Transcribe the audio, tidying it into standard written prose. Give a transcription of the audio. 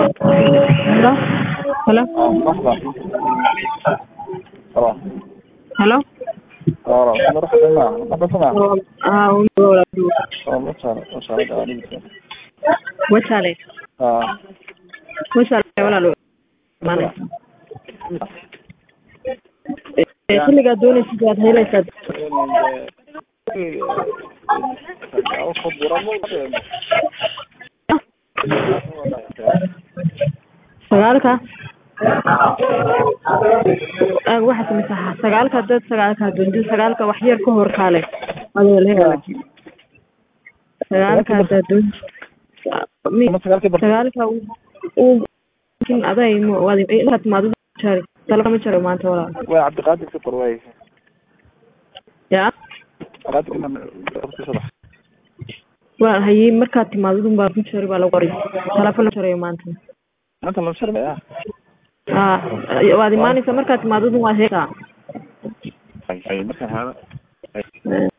Hello? Hello? لحظة. خلاص. Hello? نروح سماع. نروح سماع. وصل قاعدين كده. وصلت ولا لو معنا xilligaa doonaysid waad helaysaa sagaalka waxa sameysaa sagaalka dad sagaalka wax yar ka hor kaale sagaalka aday maad talama jaro maanta walaal waa cabdiqaadir ka qorwaay ya waa hayay markaad timaadadun baa ku jari baa lagu qoray telefoon jarayo maanta la sharmaya waad imaanaysaa markaad timaadadun waa heesaa ay markaan hada